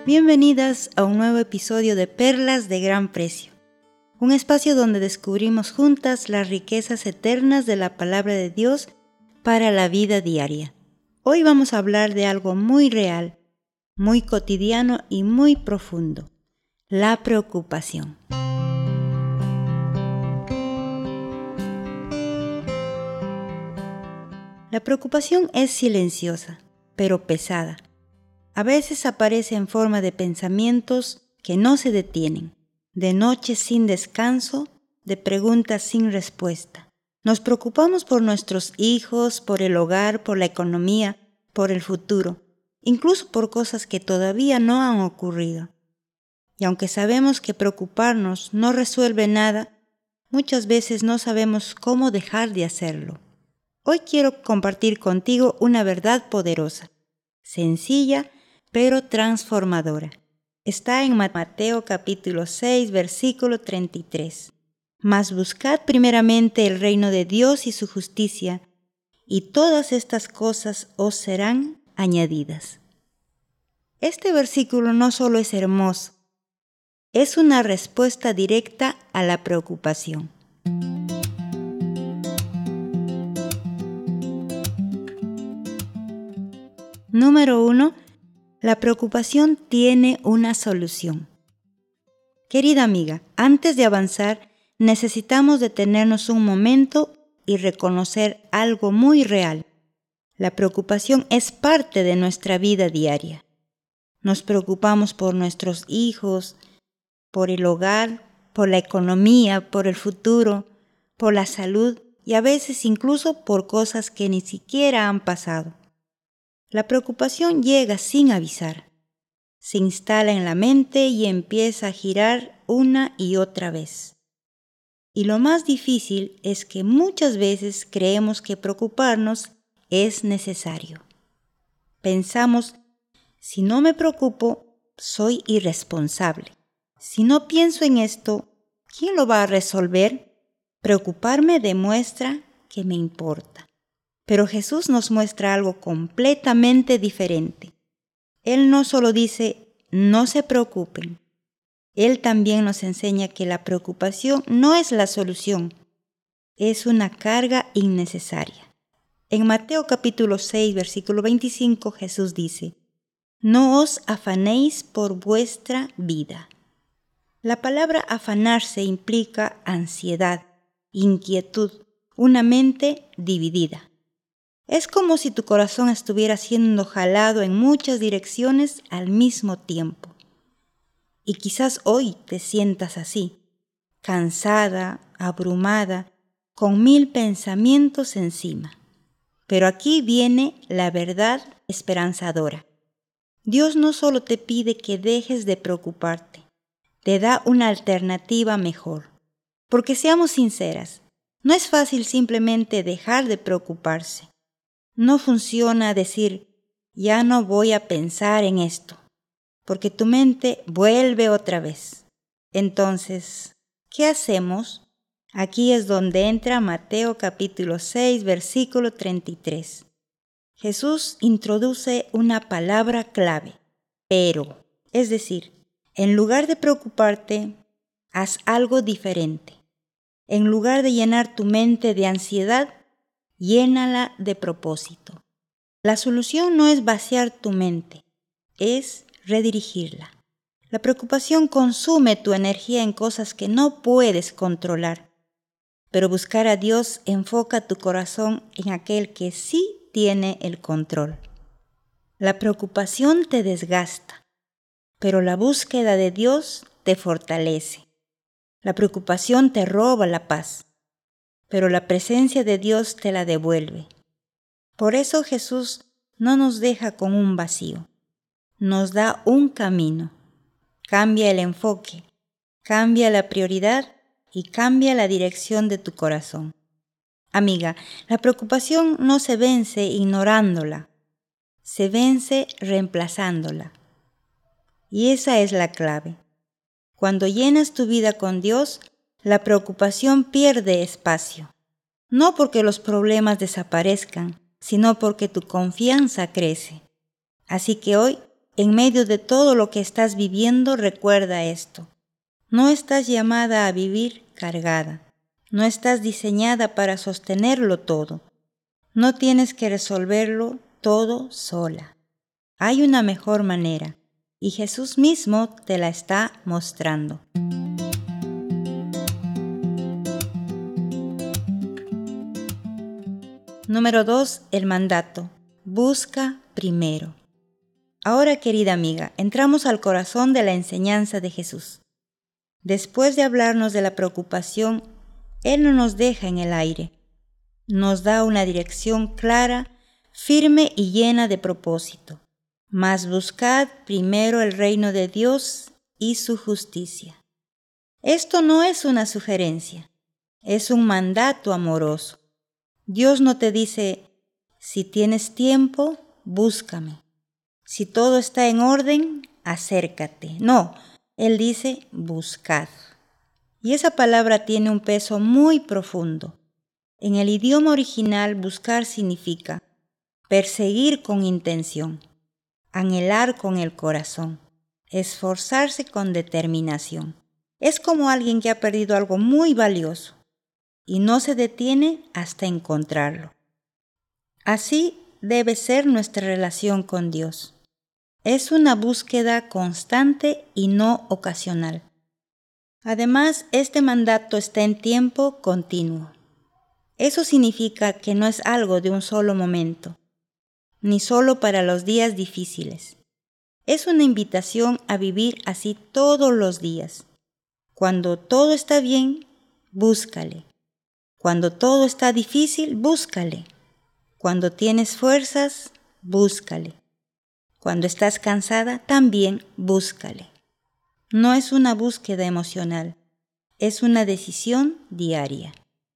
Bienvenidas a un nuevo episodio de Perlas de Gran Precio, un espacio donde descubrimos juntas las riquezas eternas de la palabra de Dios para la vida diaria. Hoy vamos a hablar de algo muy real, muy cotidiano y muy profundo: la preocupación. La preocupación es silenciosa, pero pesada. A veces aparece en forma de pensamientos que no se detienen, de noches sin descanso, de preguntas sin respuesta. Nos preocupamos por nuestros hijos, por el hogar, por la economía, por el futuro, incluso por cosas que todavía no han ocurrido. Y aunque sabemos que preocuparnos no resuelve nada, muchas veces no sabemos cómo dejar de hacerlo. Hoy quiero compartir contigo una verdad poderosa, sencilla, pero transformadora. Está en Mateo capítulo 6, versículo 33. Mas buscad primeramente el reino de Dios y su justicia, y todas estas cosas os serán añadidas. Este versículo no solo es hermoso, es una respuesta directa a la preocupación. Número 1. La preocupación tiene una solución. Querida amiga, antes de avanzar, necesitamos detenernos un momento y reconocer algo muy real. La preocupación es parte de nuestra vida diaria. Nos preocupamos por nuestros hijos, por el hogar, por la economía, por el futuro, por la salud y a veces incluso por cosas que ni siquiera han pasado. La preocupación llega sin avisar. Se instala en la mente y empieza a girar una y otra vez. Y lo más difícil es que muchas veces creemos que preocuparnos es necesario. Pensamos, si no me preocupo, soy irresponsable. Si no pienso en esto, ¿quién lo va a resolver? Preocuparme demuestra que me importa. Pero Jesús nos muestra algo completamente diferente. Él no solo dice, no se preocupen. Él también nos enseña que la preocupación no es la solución, es una carga innecesaria. En Mateo capítulo 6, versículo 25, Jesús dice, no os afanéis por vuestra vida. La palabra afanarse implica ansiedad, inquietud, una mente dividida. Es como si tu corazón estuviera siendo jalado en muchas direcciones al mismo tiempo. Y quizás hoy te sientas así, cansada, abrumada, con 1000 pensamientos encima. Pero aquí viene la verdad esperanzadora. Dios no solo te pide que dejes de preocuparte, te da una alternativa mejor. Porque seamos sinceras, no es fácil simplemente dejar de preocuparse. No funciona decir, ya no voy a pensar en esto, porque tu mente vuelve otra vez. Entonces, ¿qué hacemos? Aquí es donde entra Mateo capítulo 6, versículo 33. Jesús introduce una palabra clave, pero, es decir, en lugar de preocuparte, haz algo diferente. En lugar de llenar tu mente de ansiedad, llénala de propósito. La solución no es vaciar tu mente, es redirigirla. La preocupación consume tu energía en cosas que no puedes controlar, pero buscar a Dios enfoca tu corazón en aquel que sí tiene el control. La preocupación te desgasta, pero la búsqueda de Dios te fortalece. La preocupación te roba la paz, pero la presencia de Dios te la devuelve. Por eso Jesús no nos deja con un vacío, nos da un camino. Cambia el enfoque, cambia la prioridad y cambia la dirección de tu corazón. Amiga, la preocupación no se vence ignorándola, se vence reemplazándola. Y esa es la clave. Cuando llenas tu vida con Dios, la preocupación pierde espacio. No porque los problemas desaparezcan, sino porque tu confianza crece. Así que hoy, En medio de todo lo que estás viviendo, recuerda esto. No estás llamada a vivir cargada. No estás diseñada para sostenerlo todo. No tienes que resolverlo todo sola. Hay una mejor manera y Jesús mismo te la está mostrando. Número 2. El mandato. Busca primero. Ahora, querida amiga, entramos al corazón de la enseñanza de Jesús. Después de hablarnos de la preocupación, Él no nos deja en el aire. Nos da una dirección clara, firme y llena de propósito. Mas buscad primero el reino de Dios y su justicia. Esto no es una sugerencia, es un mandato amoroso. Dios no te dice, si tienes tiempo, búscame. Si todo está en orden, acércate. No, Él dice, buscad. Y esa palabra tiene un peso muy profundo. En el idioma original, buscar significa perseguir con intención, anhelar con el corazón, esforzarse con determinación. Es como alguien que ha perdido algo muy valioso y no se detiene hasta encontrarlo. Así debe ser nuestra relación con Dios. Es una búsqueda constante y no ocasional. Además, este mandato está en tiempo continuo. Eso significa que no es algo de un solo momento, ni solo para los días difíciles. Es una invitación a vivir así todos los días. Cuando todo está bien, búscale. Cuando todo está difícil, búscale. Cuando tienes fuerzas, búscale. Cuando estás cansada, también búscale. No es una búsqueda emocional, es una decisión diaria.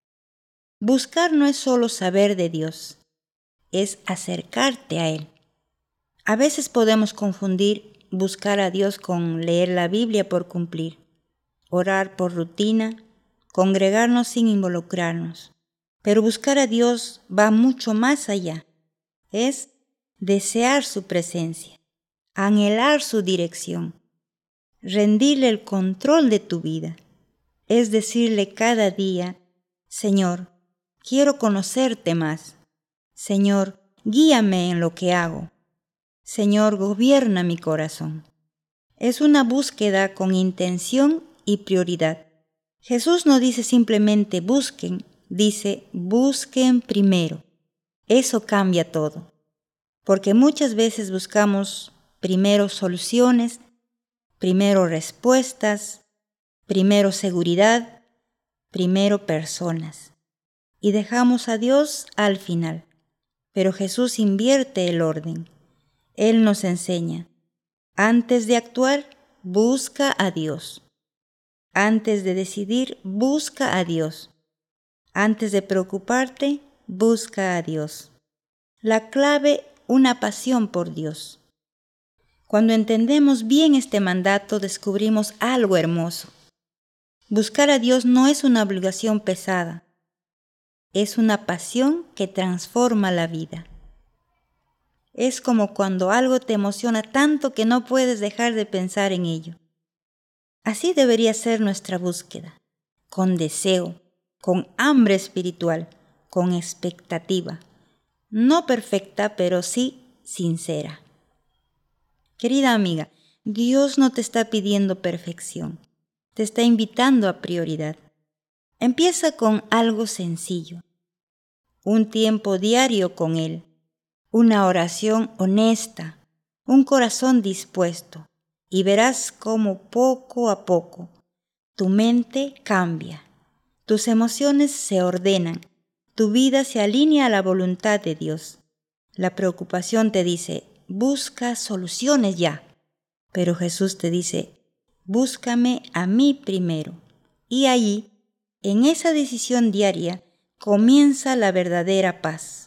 Buscar no es solo saber de Dios, es acercarte a Él. A veces podemos confundir buscar a Dios con leer la Biblia por cumplir, orar por rutina, congregarnos sin involucrarnos. Pero buscar a Dios va mucho más allá. Es desear su presencia, anhelar su dirección, rendirle el control de tu vida. Es decirle cada día, Señor, quiero conocerte más. Señor, guíame en lo que hago. Señor, gobierna mi corazón. Es una búsqueda con intención y prioridad. Jesús no dice simplemente busquen, dice busquen primero. Eso cambia todo. Porque muchas veces buscamos primero soluciones, primero respuestas, primero seguridad, primero personas. Y dejamos a Dios al final. Pero Jesús invierte el orden. Él nos enseña. Antes de actuar, busca a Dios. Antes de decidir, busca a Dios. Antes de preocuparte, busca a Dios. La clave, una pasión por Dios. Cuando entendemos bien este mandato, descubrimos algo hermoso. Buscar a Dios no es una obligación pesada. Es una pasión que transforma la vida. Es como cuando algo te emociona tanto que no puedes dejar de pensar en ello. Así debería ser nuestra búsqueda, con deseo, con hambre espiritual, con expectativa. No perfecta, pero sí sincera. Querida amiga, Dios no te está pidiendo perfección, te está invitando a prioridad. Empieza con algo sencillo, un tiempo diario con Él, una oración honesta, un corazón dispuesto, y verás cómo poco a poco tu mente cambia, tus emociones se ordenan, tu vida se alinea a la voluntad de Dios. La preocupación te dice, busca soluciones ya, pero Jesús te dice, búscame a mí primero. Y allí, en esa decisión diaria, comienza la verdadera paz.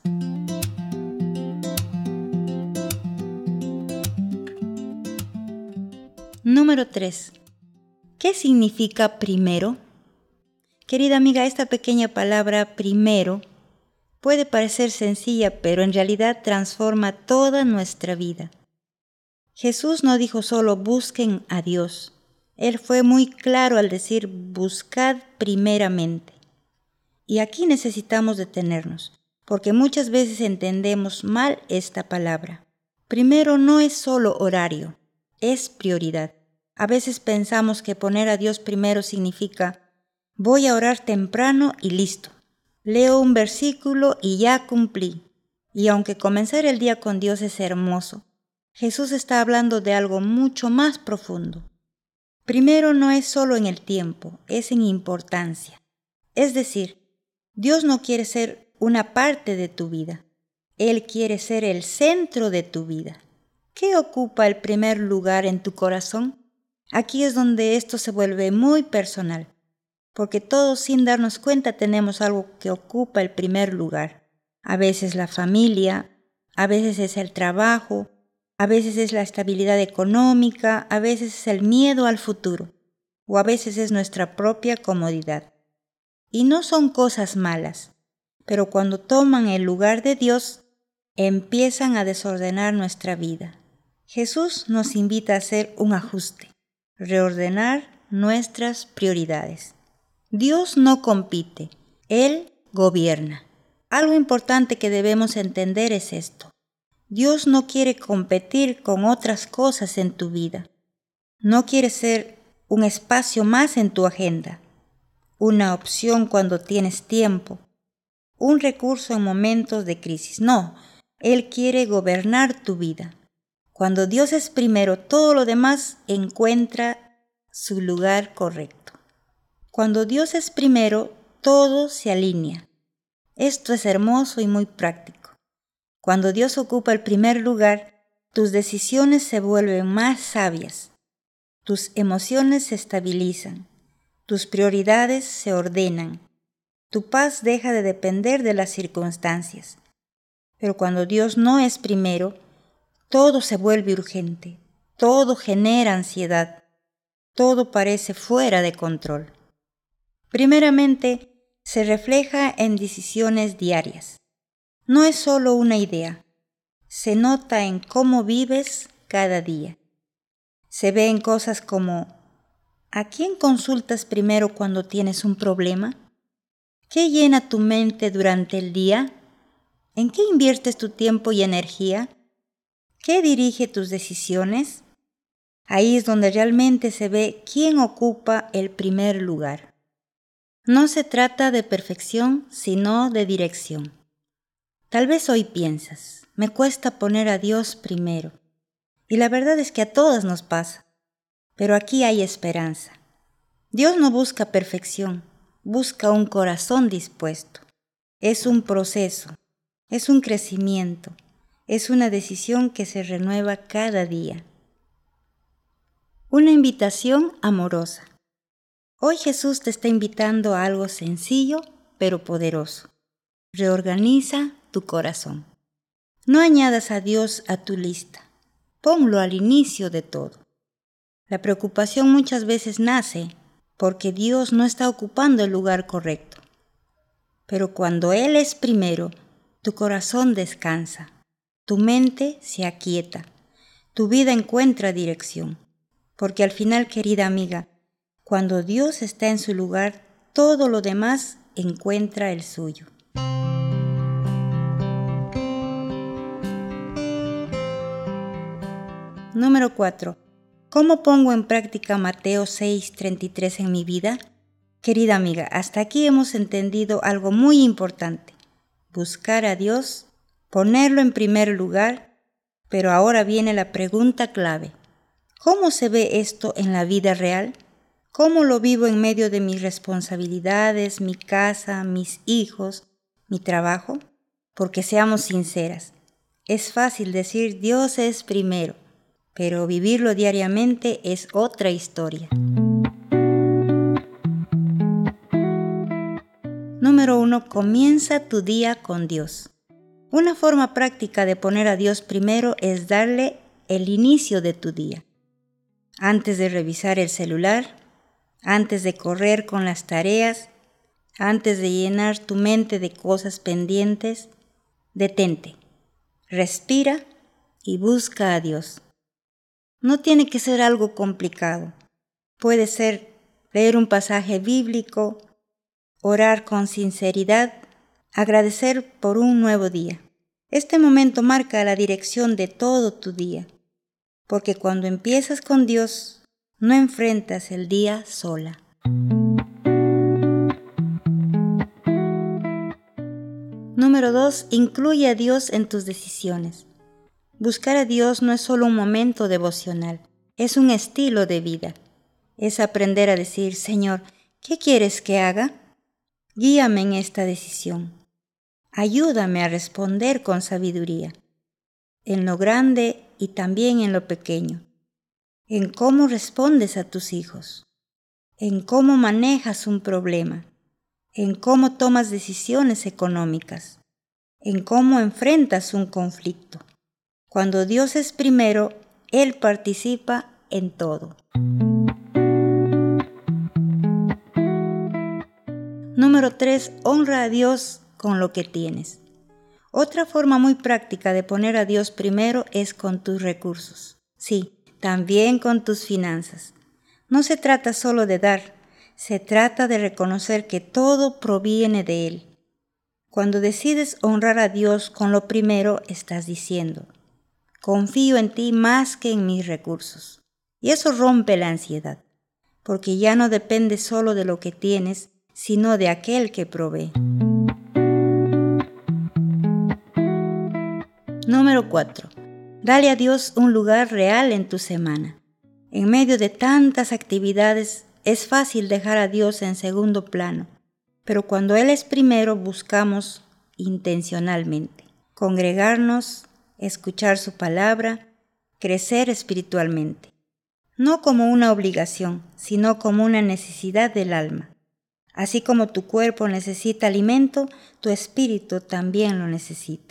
Número 3. ¿Qué significa primero? Querida amiga, esta pequeña palabra primero puede parecer sencilla, pero en realidad transforma toda nuestra vida. Jesús no dijo solo busquen a Dios. Él fue muy claro al decir buscad primeramente. Y aquí necesitamos detenernos, porque muchas veces entendemos mal esta palabra. Primero no es solo horario, es prioridad. A veces pensamos que poner a Dios primero significa voy a orar temprano y listo. Leo un versículo y ya cumplí. Y aunque comenzar el día con Dios es hermoso, Jesús está hablando de algo mucho más profundo. Primero no es solo en el tiempo, es en importancia. Es decir, Dios no quiere ser una parte de tu vida. Él quiere ser el centro de tu vida. ¿Qué ocupa el primer lugar en tu corazón? Aquí es donde esto se vuelve muy personal, porque todos sin darnos cuenta tenemos algo que ocupa el primer lugar. A veces la familia, a veces es el trabajo, a veces es la estabilidad económica, a veces es el miedo al futuro, o a veces es nuestra propia comodidad. Y no son cosas malas, pero cuando toman el lugar de Dios, empiezan a desordenar nuestra vida. Jesús nos invita a hacer un ajuste, reordenar nuestras prioridades. Dios no compite, Él gobierna. Algo importante que debemos entender es esto. Dios no quiere competir con otras cosas en tu vida. No quiere ser un espacio más en tu agenda, una opción cuando tienes tiempo, un recurso en momentos de crisis. No, Él quiere gobernar tu vida. Cuando Dios es primero, todo lo demás encuentra su lugar correcto. Cuando Dios es primero, todo se alinea. Esto es hermoso y muy práctico. Cuando Dios ocupa el primer lugar, tus decisiones se vuelven más sabias, tus emociones se estabilizan, tus prioridades se ordenan, tu paz deja de depender de las circunstancias. Pero cuando Dios no es primero, todo se vuelve urgente, todo genera ansiedad, todo parece fuera de control. Primeramente, se refleja en decisiones diarias. No es solo una idea, se nota en cómo vives cada día. Se ve en cosas como ¿a quién consultas primero cuando tienes un problema? ¿Qué llena tu mente durante el día? ¿En qué inviertes tu tiempo y energía? ¿Qué dirige tus decisiones? Ahí es donde realmente se ve quién ocupa el primer lugar. No se trata de perfección, sino de dirección. Tal vez hoy piensas, me cuesta poner a Dios primero. Y la verdad es que a todas nos pasa. Pero aquí hay esperanza. Dios no busca perfección, busca un corazón dispuesto. Es un proceso, es un crecimiento, es una decisión que se renueva cada día. Una invitación amorosa. Hoy Jesús te está invitando a algo sencillo, pero poderoso. Reorganiza tu corazón. No añadas a Dios a tu lista. Ponlo al inicio de todo. La preocupación muchas veces nace porque Dios no está ocupando el lugar correcto. Pero cuando Él es primero, tu corazón descansa, tu mente se aquieta, tu vida encuentra dirección. Porque al final, querida amiga, cuando Dios está en su lugar, todo lo demás encuentra el suyo. Número 4. ¿Cómo pongo en práctica Mateo 6:33 en mi vida? Querida amiga, hasta aquí hemos entendido algo muy importante. Buscar a Dios, ponerlo en primer lugar, pero ahora viene la pregunta clave. ¿Cómo se ve esto en la vida real? ¿Cómo lo vivo en medio de mis responsabilidades, mi casa, mis hijos, mi trabajo? Porque seamos sinceras, es fácil decir Dios es primero, pero vivirlo diariamente es otra historia. Número 1. Comienza tu día con Dios. Una forma práctica de poner a Dios primero es darle el inicio de tu día. Antes de revisar el celular, antes de correr con las tareas, antes de llenar tu mente de cosas pendientes, detente, respira y busca a Dios. No tiene que ser algo complicado. Puede ser leer un pasaje bíblico, orar con sinceridad, agradecer por un nuevo día. Este momento marca la dirección de todo tu día, porque cuando empiezas con Dios, no enfrentas el día sola. Número 2. Incluye a Dios en tus decisiones. Buscar a Dios no es solo un momento devocional, es un estilo de vida. Es aprender a decir, Señor, ¿qué quieres que haga? Guíame en esta decisión. Ayúdame a responder con sabiduría, en lo grande y también en lo pequeño, en cómo respondes a tus hijos, en cómo manejas un problema, en cómo tomas decisiones económicas, en cómo enfrentas un conflicto. Cuando Dios es primero, Él participa en todo. Número 3. Honra a Dios con lo que tienes. Otra forma muy práctica de poner a Dios primero es con tus recursos. Sí, también con tus finanzas. No se trata solo de dar, se trata de reconocer que todo proviene de Él. Cuando decides honrar a Dios con lo primero, estás diciendo, confío en ti más que en mis recursos. Y eso rompe la ansiedad, porque ya no depende solo de lo que tienes, sino de aquel que provee. Número 4. Dale a Dios un lugar real en tu semana. En medio de tantas actividades, es fácil dejar a Dios en segundo plano, pero cuando Él es primero, buscamos intencionalmente congregarnos, escuchar su palabra, crecer espiritualmente. No como una obligación, sino como una necesidad del alma. Así como tu cuerpo necesita alimento, tu espíritu también lo necesita.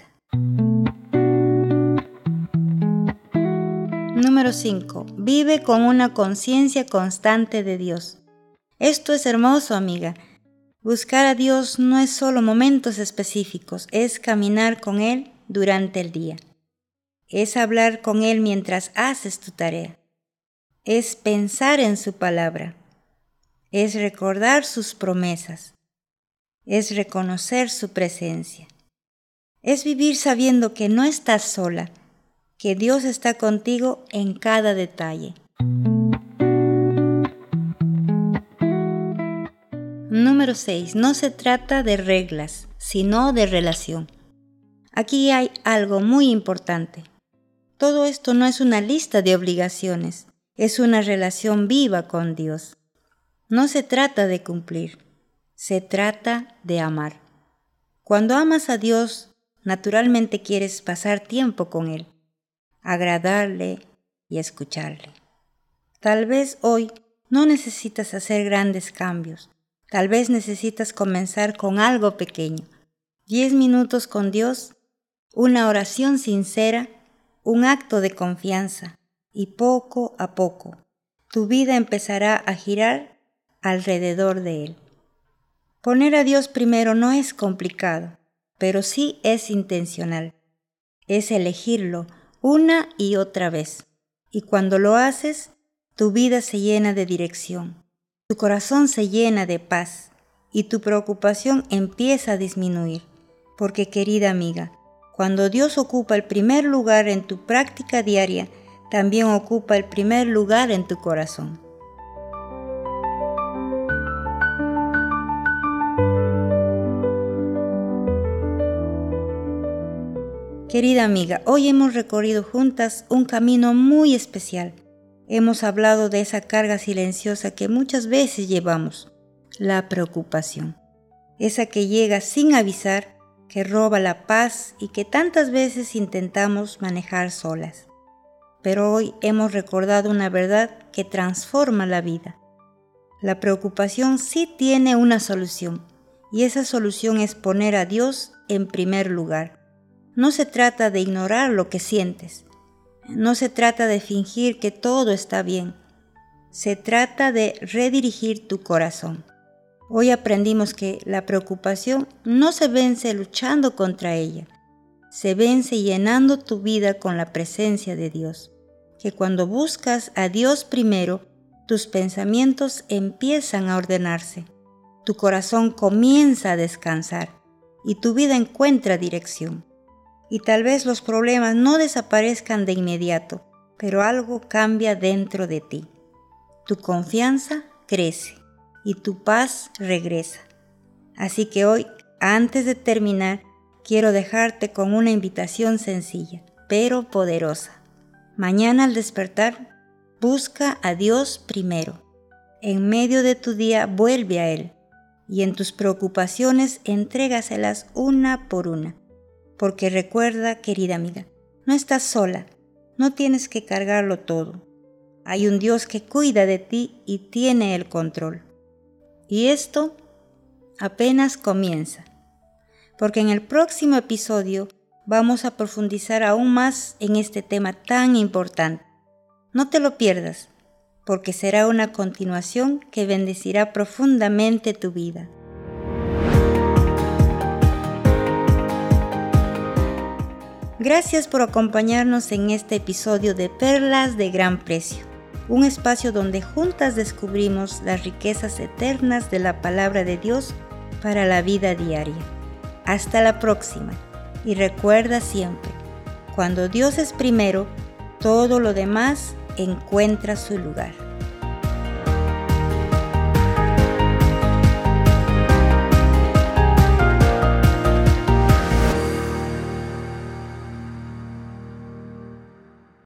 Número 5. Vive con una conciencia constante de Dios. Esto es hermoso, amiga. Buscar a Dios no es solo momentos específicos, es caminar con Él durante el día. Es hablar con Él mientras haces tu tarea. Es pensar en su palabra. Es recordar sus promesas. Es reconocer su presencia. Es vivir sabiendo que no estás sola, que Dios está contigo en cada detalle. Número 6. No se trata de reglas, sino de relación. Aquí hay algo muy importante. Todo esto no es una lista de obligaciones, es una relación viva con Dios. No se trata de cumplir, se trata de amar. Cuando amas a Dios, naturalmente quieres pasar tiempo con Él, agradarle y escucharle. Tal vez hoy no necesitas hacer grandes cambios. Tal vez necesitas comenzar con algo pequeño. 10 minutos con Dios, una oración sincera, un acto de confianza. Y poco a poco, tu vida empezará a girar alrededor de Él. Poner a Dios primero no es complicado, pero sí es intencional. Es elegirlo una y otra vez. Y cuando lo haces, tu vida se llena de dirección, tu corazón se llena de paz y tu preocupación empieza a disminuir. Porque, querida amiga, cuando Dios ocupa el primer lugar en tu práctica diaria, también ocupa el primer lugar en tu corazón. Querida amiga, hoy hemos recorrido juntas un camino muy especial. Hemos hablado de esa carga silenciosa que muchas veces llevamos, la preocupación. Esa que llega sin avisar, que roba la paz y que tantas veces intentamos manejar solas. Pero hoy hemos recordado una verdad que transforma la vida. La preocupación sí tiene una solución, y esa solución es poner a Dios en primer lugar. No se trata de ignorar lo que sientes. No se trata de fingir que todo está bien. Se trata de redirigir tu corazón. Hoy aprendimos que la preocupación no se vence luchando contra ella. Se vence llenando tu vida con la presencia de Dios. que cuando buscas a Dios primero, tus pensamientos empiezan a ordenarse, tu corazón comienza a descansar y tu vida encuentra dirección. Y tal vez los problemas no desaparezcan de inmediato, pero algo cambia dentro de ti. Tu confianza crece y tu paz regresa. Así que hoy, antes de terminar, quiero dejarte con una invitación sencilla, pero poderosa. Mañana al despertar, busca a Dios primero. En medio de tu día, vuelve a Él. Y en tus preocupaciones, entrégaselas una por una. Porque recuerda, querida amiga, no estás sola, no tienes que cargarlo todo. Hay un Dios que cuida de ti y tiene el control. Y esto apenas comienza, porque en el próximo episodio vamos a profundizar aún más en este tema tan importante. No te lo pierdas, porque será una continuación que bendecirá profundamente tu vida. Gracias por acompañarnos en este episodio de Perlas de Gran Precio, un espacio donde juntas descubrimos las riquezas eternas de la palabra de Dios para la vida diaria. Hasta la próxima y recuerda siempre, cuando Dios es primero, todo lo demás encuentra su lugar.